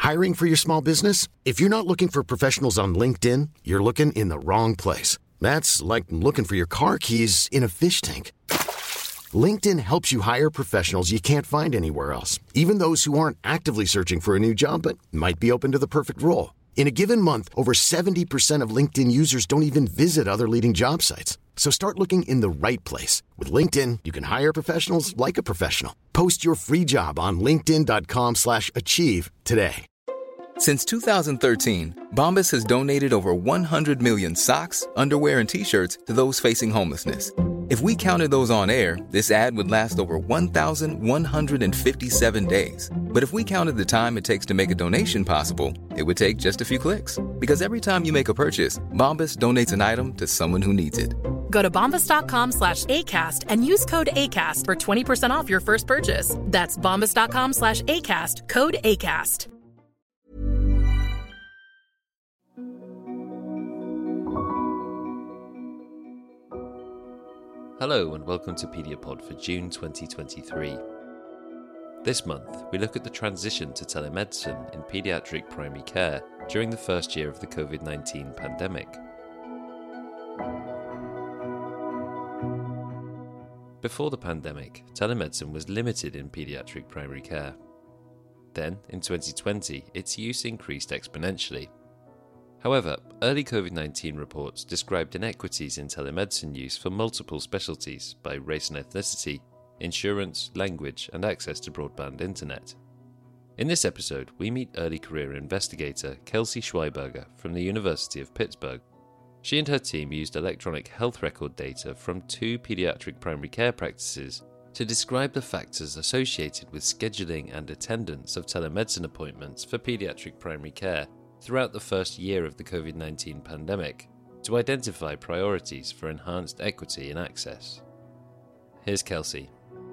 Hiring for your small business? If you're not looking for professionals on LinkedIn, you're looking in the wrong place. That's like looking for your car keys in a fish tank. LinkedIn helps you hire professionals you can't find anywhere else, even those who aren't actively searching for a new job but might be open to the perfect role. In a given month, over 70% of LinkedIn users don't even visit other leading job sites. So start looking in the right place. With LinkedIn, you can hire professionals like a professional. Post your free job on linkedin.com/achieve today. Since 2013, Bombas has donated over 100 million socks, underwear, and T-shirts to those facing homelessness. If we counted those on air, this ad would last over 1,157 days. But if we counted the time it takes to make a donation possible, it would take just a few clicks. Because every time you make a purchase, Bombas donates an item to someone who needs it. Go to bombas.com/ACAST and use code ACAST for 20% off your first purchase. That's bombas.com/ACAST, code ACAST. Hello and welcome to Pediapod for June 2023. This month, we look at the transition to telemedicine in paediatric primary care during the first year of the COVID-19 pandemic. Before the pandemic, telemedicine was limited in paediatric primary care. Then, in 2020, its use increased exponentially. However, early COVID-19 reports described inequities in telemedicine use for multiple specialties by race and ethnicity, insurance, language, and access to broadband internet. In this episode, we meet early career investigator Kelsey Schweiberger from the University of Pittsburgh. She and her team used electronic health record data from 2 pediatric primary care practices to describe the factors associated with scheduling and attendance of telemedicine appointments for pediatric primary care throughout the first year of the COVID-19 pandemic to identify priorities for enhanced equity and access. Here's Kelsey.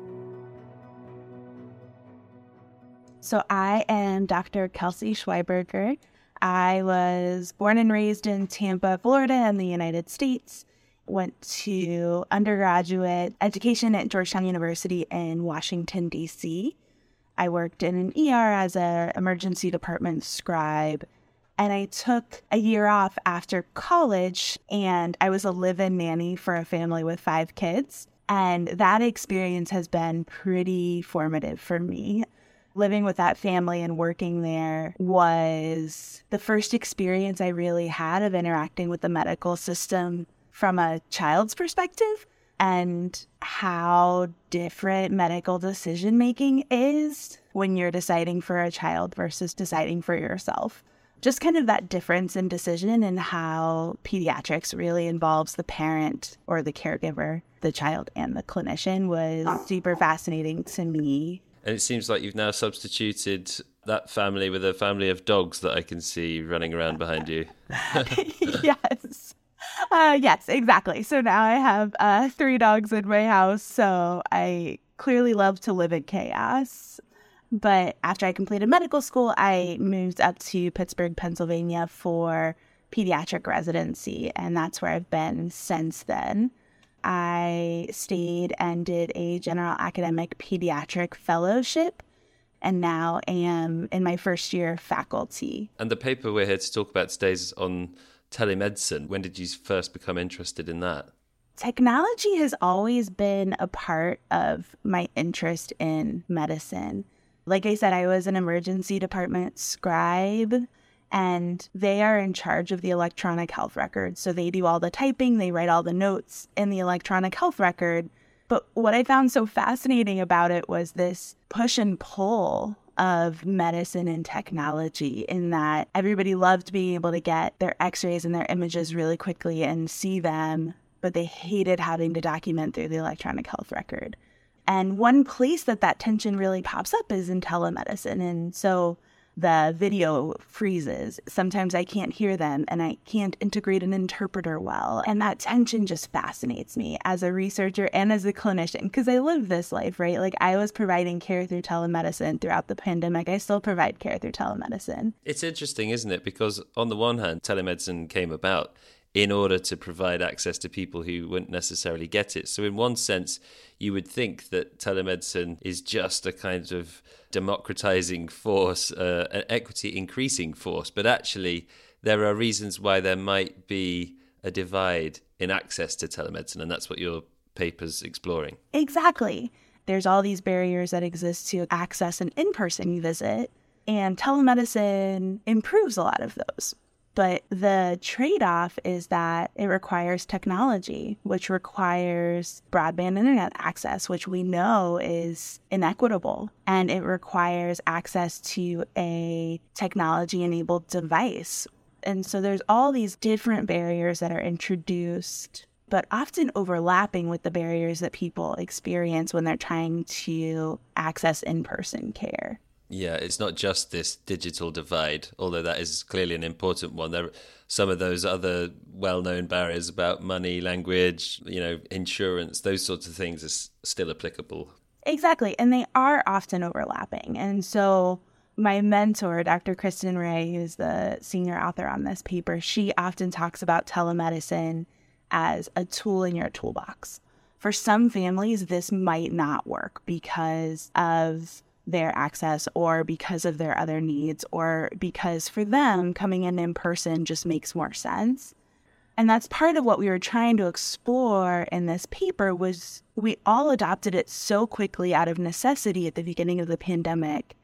So I am Dr. Kelsey Schweiberger. I was born and raised in Tampa, Florida in the United States. Went to undergraduate education at Georgetown University in Washington, D.C. I worked in an ER as an emergency department scribe. And I took a year off after college, and I was a live-in nanny for a family with 5 kids. And that experience has been pretty formative for me. Living with that family and working there was the first experience I really had of interacting with the medical system from a child's perspective and how different medical decision-making is when you're deciding for a child versus deciding for yourself. Just kind of that difference in decision and how pediatrics really involves the parent or the caregiver, the child, and the clinician was super fascinating to me. And it seems like you've now substituted that family with a family of dogs that I can see running around behind you. Yes. Yes, exactly. So now I have 3 dogs in my house, so I clearly love to live in chaos. But after I completed medical school, I moved up to Pittsburgh, Pennsylvania for pediatric residency, and that's where I've been since then. I stayed and did a general academic pediatric fellowship, and now am in my first year of faculty. And the paper we're here to talk about today is on telemedicine. When did you first become interested in that? Technology has always been a part of my interest in medicine. Like I said, I was an emergency department scribe, and they are in charge of the electronic health record. So they do all the typing, they write all the notes in the electronic health record. But what I found so fascinating about it was this push and pull of medicine and technology, in that everybody loved being able to get their x-rays and their images really quickly and see them, but they hated having to document through the electronic health record. And one place that tension really pops up is in telemedicine. And so the video freezes. Sometimes I can't hear them and I can't integrate an interpreter well. And that tension just fascinates me as a researcher and as a clinician, because I live this life, right? Like, I was providing care through telemedicine throughout the pandemic. I still provide care through telemedicine. It's interesting, isn't it? Because on the one hand, telemedicine came about in order to provide access to people who wouldn't necessarily get it. So in one sense, you would think that telemedicine is just a kind of democratizing force, an equity increasing force, but actually there are reasons why there might be a divide in access to telemedicine, and that's what your paper's exploring. Exactly. There's all these barriers that exist to access an in-person visit, and telemedicine improves a lot of those. But the trade-off is that it requires technology, which requires broadband internet access, which we know is inequitable. And it requires access to a technology-enabled device. And so there's all these different barriers that are introduced, but often overlapping with the barriers that people experience when they're trying to access in-person care. Yeah, it's not just this digital divide, although that is clearly an important one. There are some of those other well-known barriers about money, language, insurance, those sorts of things are still applicable. Exactly, and they are often overlapping. And so my mentor, Dr. Kristen Ray, who's the senior author on this paper, she often talks about telemedicine as a tool in your toolbox. For some families, this might not work because of their access or because of their other needs or because for them coming in person just makes more sense. And that's part of what we were trying to explore in this paper was we all adopted it so quickly out of necessity at the beginning of the pandemic.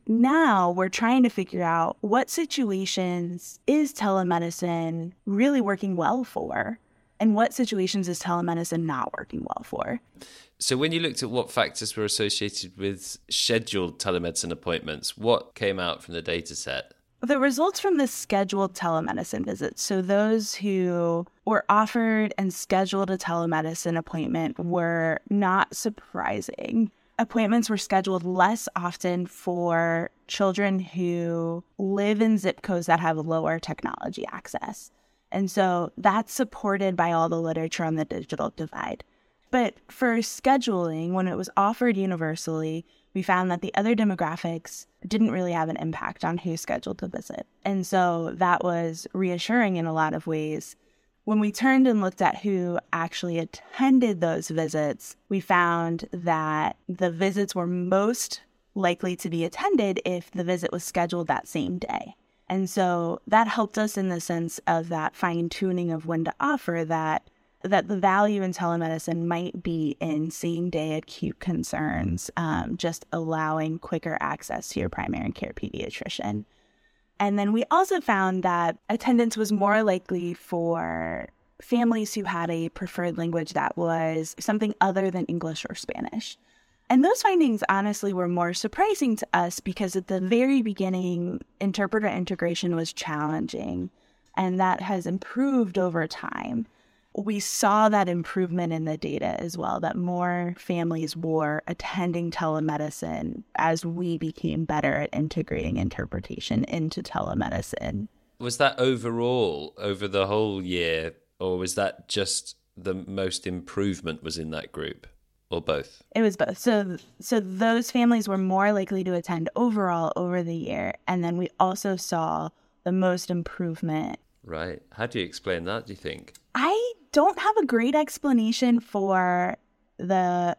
Now we're trying to figure out what situations is telemedicine really working well for and what situations is telemedicine not working well for. So when you looked at what factors were associated with scheduled telemedicine appointments, what came out from the data set? The results from the scheduled telemedicine visits, so those who were offered and scheduled a telemedicine appointment, were not surprising. Appointments were scheduled less often for children who live in zip codes that have lower technology access. And so that's supported by all the literature on the digital divide. But for scheduling, when it was offered universally, we found that the other demographics didn't really have an impact on who scheduled the visit. And so that was reassuring in a lot of ways. When we turned and looked at who actually attended those visits, we found that the visits were most likely to be attended if the visit was scheduled that same day. And so that helped us in the sense of that fine-tuning of when to offer that the value in telemedicine might be in same-day acute concerns, just allowing quicker access to your primary care pediatrician. And then we also found that attendance was more likely for families who had a preferred language that was something other than English or Spanish. And those findings honestly were more surprising to us because at the very beginning, interpreter integration was challenging, and that has improved over time. We saw that improvement in the data as well, that more families were attending telemedicine as we became better at integrating interpretation into telemedicine. Was that overall over the whole year, or was that just the most improvement was in that group, or both? It was both. So those families were more likely to attend overall over the year, and then we also saw the most improvement. Right. How do you explain that, do you think? I don't have a great explanation for the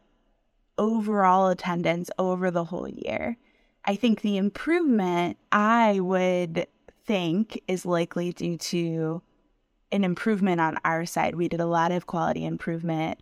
overall attendance over the whole year. I think the improvement, I would think, is likely due to an improvement on our side. We did a lot of quality improvement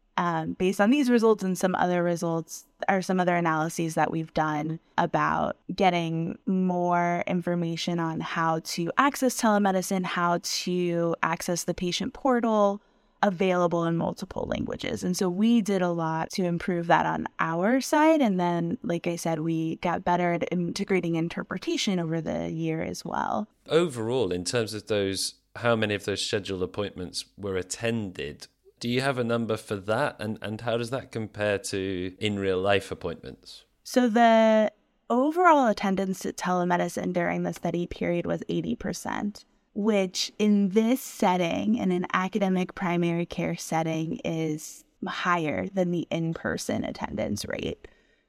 based on these results and some other results or some other analyses that we've done about getting more information on how to access telemedicine, how to access the patient portal available in multiple languages. And so we did a lot to improve that on our side. And then, like I said, we got better at integrating interpretation over the year as well. Overall, in terms of those, how many of those scheduled appointments were attended? Do you have a number for that? And how does that compare to in real life appointments? So the overall attendance to telemedicine during the study period was 80%, which in this setting, in an academic primary care setting, is higher than the in-person attendance rate.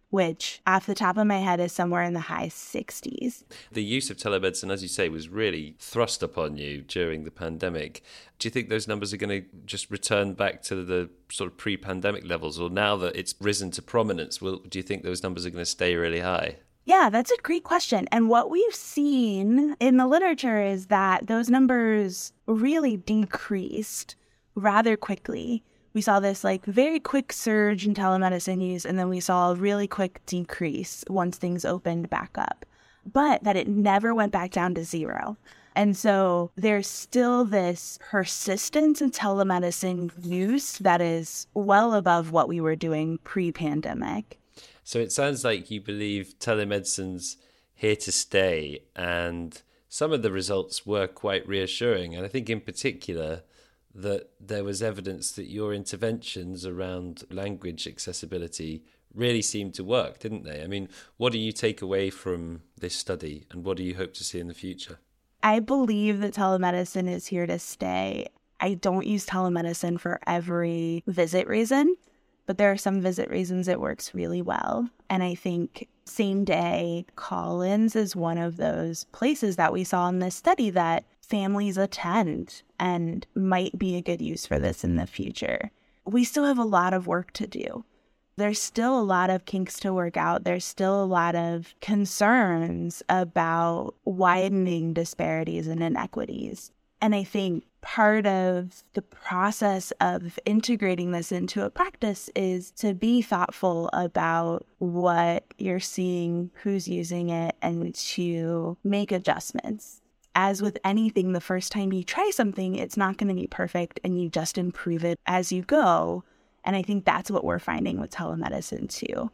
which off the top of my head is somewhere in the high 60s. The use of telemedicine, as you say, was really thrust upon you during the pandemic. Do you think those numbers are going to just return back to the sort of pre-pandemic levels? Or now that it's risen to prominence, do you think those numbers are going to stay really high? Yeah, that's a great question. And what we've seen in the literature is that those numbers really decreased rather quickly. We saw this very quick surge in telemedicine use, and then we saw a really quick decrease once things opened back up, but that it never went back down to zero. And so there's still this persistence in telemedicine use that is well above what we were doing pre-pandemic. So it sounds like you believe telemedicine's here to stay, and some of the results were quite reassuring. And I think in particular that there was evidence that your interventions around language accessibility really seemed to work, didn't they? I mean, what do you take away from this study, and what do you hope to see in the future? I believe that telemedicine is here to stay. I don't use telemedicine for every visit reason, but there are some visit reasons it works really well. And I think same-day call-ins is one of those places that we saw in this study that families attend and might be a good use for this in the future. We still have a lot of work to do. There's still a lot of kinks to work out. There's still a lot of concerns about widening disparities and inequities. And I think part of the process of integrating this into a practice is to be thoughtful about what you're seeing, who's using it, and to make adjustments. As with anything, the first time you try something, it's not going to be perfect, and you just improve it as you go. And I think that's what we're finding with telemedicine too.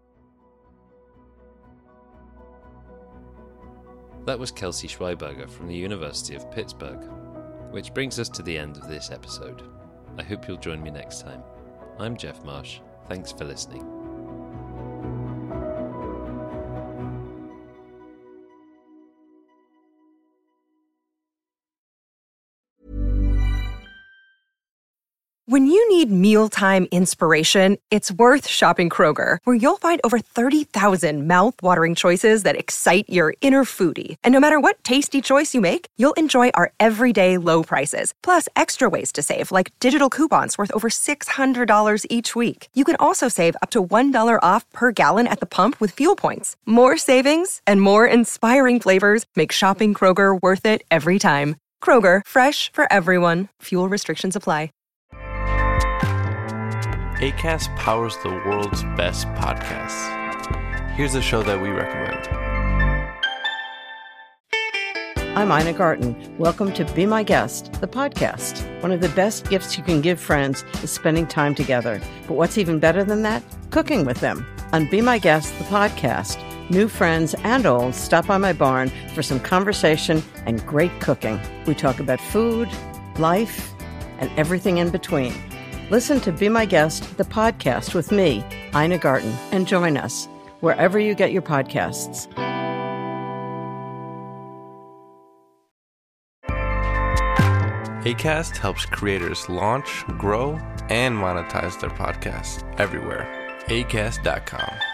That was Kelsey Schweiberger from the University of Pittsburgh, which brings us to the end of this episode. I hope you'll join me next time. I'm Jeff Marsh. Thanks for listening. When you need mealtime inspiration, it's worth shopping Kroger, where you'll find over 30,000 mouth-watering choices that excite your inner foodie. And no matter what tasty choice you make, you'll enjoy our everyday low prices, plus extra ways to save, like digital coupons worth over $600 each week. You can also save up to $1 off per gallon at the pump with fuel points. More savings and more inspiring flavors make shopping Kroger worth it every time. Kroger, fresh for everyone. Fuel restrictions apply. Acast powers the world's best podcasts. Here's a show that we recommend. I'm Ina Garten. Welcome to Be My Guest, the podcast. One of the best gifts you can give friends is spending time together. But what's even better than that? Cooking with them. On Be My Guest, the podcast, new friends and old stop by my barn for some conversation and great cooking. We talk about food, life, and everything in between. Listen to Be My Guest, the podcast with me, Ina Garten, and join us wherever you get your podcasts. Acast helps creators launch, grow, and monetize their podcasts everywhere. Acast.com.